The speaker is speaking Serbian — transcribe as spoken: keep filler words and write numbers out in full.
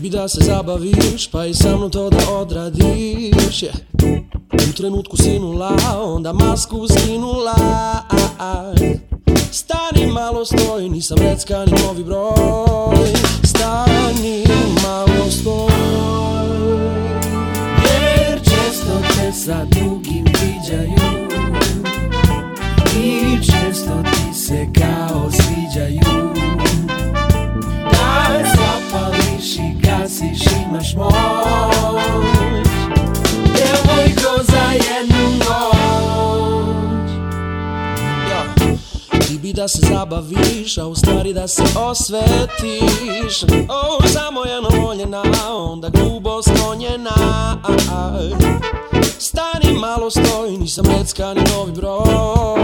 bi da se zabaviš, pa i sa mnom to da odradiš, yeah. U trenutku sinula, onda masku skinula. Stani malo stoj, nisam recka ni novi broj. Stani malo stoj, jer često te sa drugim viđaju i često ti se kao sviđaju. Da zapališ i gasiš, imaš moć, devojko, za jednu noć. Ja, ti bi da se zabaviš, a u stvari da se osvetiš. Oh, samo jedno voljena, onda grubo sklonjena. Stani malo stoj, nisam recka ni novi broj.